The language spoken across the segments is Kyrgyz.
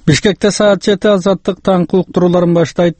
Бишкекте саат 7 азаттык таңкы уктурууларын баштайт.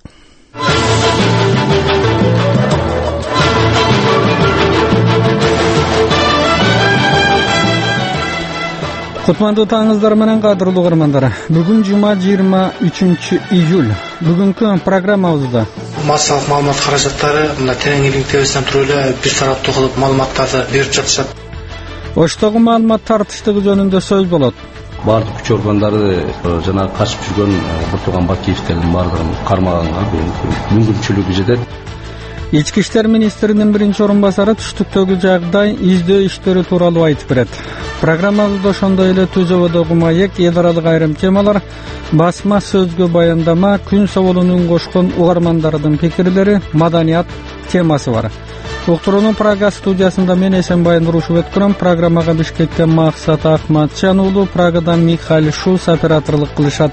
Кутмандуу таңыңыздар менен кадырлуу угармандар. Бүгүн жума 23 июль. Бүгүнкү программабызда массалык маалымат каражаттары мына тереңилик тебесинен туруп эле бир тараптуу кылып маалыматтарды берип жатышат. Оштогу маалымат тартыштыгы жөнүндө сөз болот. Бардык күч органдары жана качып жүргөн Бұртуган Бакиевтердин бардыгын кармаганга мүмкүнчүлүгү жетет. Ички иштер министринин биринчи орун басары түштүктөгү жагдай издөө иштери тууралуу айтып берет. Программабызда ошондой эле Түзөбөдөгү маек, эл аралык айрым темалар, басма сөзгө баяндама, күн соболуна үн кошкон угармандардын пикирлери, маданият темасы бар. Уктуруунун Прага студиясында мен Эсенбай Нурушев өткөрөм. Программага Бишкектен Максат Акматжан уулу, Прагадан Михаил Шус операторлук кылышат.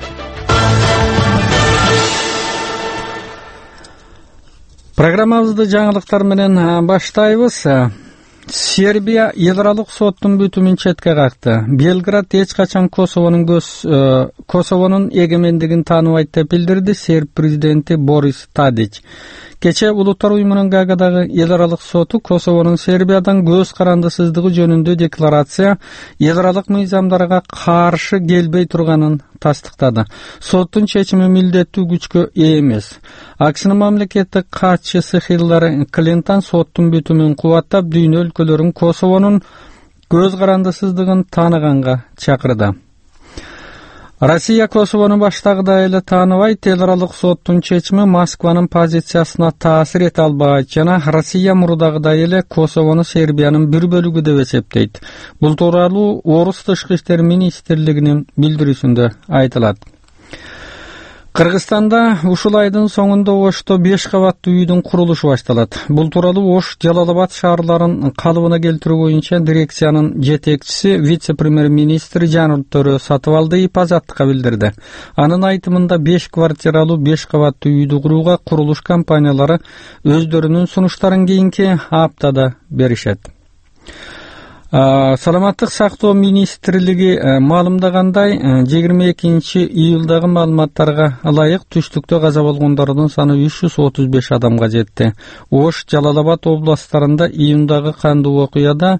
Программабызды жаңылыктар менен баштайбыз. Сербия эл аралык соттун бүтүмүн четке какты. Белград эч качан Косовонун эгемендигин тааныбайт деп билдирди серб президенти Борис Тадич. Кече Улуттар уюмунун Гаагадагы эл аралык соту Косовонун Сербиядан көз карандысыздыгы жөнүндө декларация эл аралык мыйзамдарга каршы келбей турганын тастыктады. Соттун чечими милдеттүү күчкө ээ эмес. АКШнын мамлекеттик катчысы Хиллари Клинтон соттун бүтүмүн кубаттап, дүйнө өлкөлөрүн Косовонун көз карандысыздыгын тааныганга чакырды. Россия Косовону баштагыдай эле тааныбайт. Эл аралык соттун чечими Москванын позициясына таасир эте албайт жана Россия мурдагыдай эле Косовону Сербиянын бир бөлүгү деп эсептейт. Бул тууралуу Орус тышкы иштер министрлигинин билдирүүсүндө айтылат. Кыргызстанда ушул айдын соңунда Ошто 5 кабаттуу үйдүн курулушу башталат. Бул тууралуу Ош, Жалал-Абад шаарларын калыбына келтирүү боюнча дирекциянын жетекчиси, вице-премьер-министр Жаныл Төрө Сатыбалдиев азаттыкка билдирди. Анын айтымында 5 квартиралуу 5 кабаттуу үйдү курууга курулуш компаниялары өздөрүнүн сунуштарын кийинки аптада беришет. Саламаттык сактоо министрлиги маалымдагандай, 22 июлдагы маалыматтарга ылайык түштүктө каза болгондордун саны 335 адамга жетти. Ош, Жалал-Абад областтарында июндагы кандуу окуяда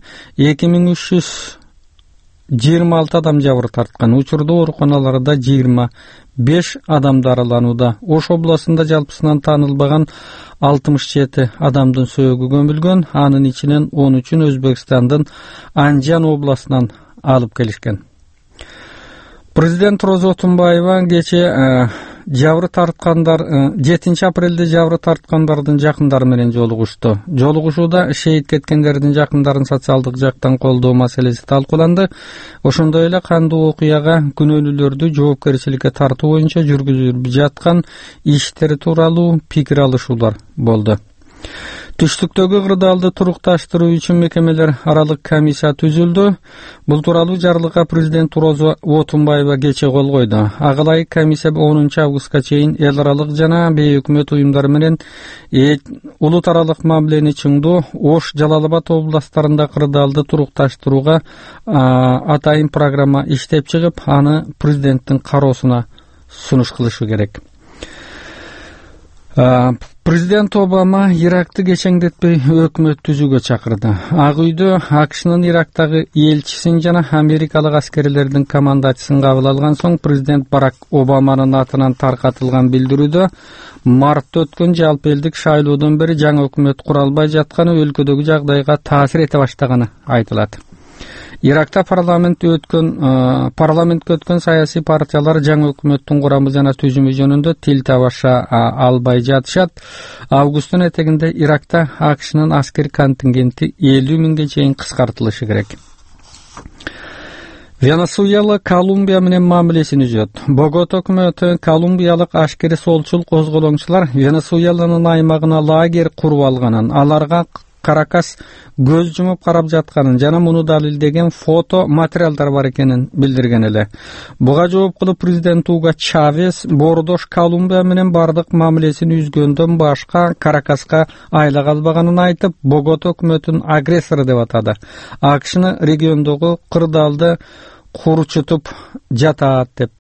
2326 адам жабыр тарткан. Учурда ооруканаларда 25 адам дарыланууда. Ош областында жалпысынан таанылбаган 67 адамдын сөөгү көмүлгөн. Анын ичинен 13-ün Өзбекстандын Анжан областынан алып келишкен. Президент Роза Отунбаева кече 7 апрелде жабыр тарткандардын жакындары менен жолугушту. Жолугушууда шейит кеткендердин жакындарын социалдык жактан колдоо маселеси талкууланды. Ошондой эле кандуу окуяга күнөөлүүлөрдү жоопкерчиликке тартуу боюнча жүргүзүлүп жаткан иштери тууралуу пикир алышуулар болду. Түштүктөгү кырдаалды турукташтыруу үчүн мекемелер аралык комиссия түзүлдү. Бул тууралуу жарлыкка президент Роза Отунбаева кече кол койду. Ага ылайык комиссия 10 августка чейин эл аралык жана бейөкмөт уюмдар менен улут аралык мамилени чыңдоо, Ош, Жалал-Абад областтарында кырдаалды турукташтырууга атайын программа иштеп чыгып, аны президенттин кароосуна сунуш кылышы керек. Президент Обама Иракты кечеңдетпей өкмөт түзүүгө чакырды. Ак үйдө АКШнын Ирактагы элчисин жана америкалык аскерлердин командачысын кабыл алган соң президент Барак Обаманын атынан таркатылган билдирүүдө мартта өткөн жалпы элдик шайлоодон бери жаңы өкмөт кура албай жатканы өлкөдөгү жагдайга таасир эте баштаганы айтылат. Иракта парламентке өткөн саясий партиялар жаңы өкмөттүн курамы жана түзүмү жөнүндө тил табыша албай жатышат. Августтун этегинде Иракта АКШнын аскер контингенти 50 миңге чейин кыскартылышы керек. Венесуэла Колумбия менен мамилесин үзөт. Богота өкмөтү колумбиялык ашкери солчул козголоңчулар Венесуэланын аймагына лагерь куруп алганын, аларга Каракас көз жумуп карап жатканын жана муну далилдеген фото материалдар бар экенин билдирген эле. Буга жооп кылып президент Уго Чавес бордош Колумбия менен бардык мамилесин үзгөндөн башка Каракаска айлак албаганын айтып, Богота өкмөтүн агрессор деп атады. АКШны региондогу кырдаалды курчутуп жатат деп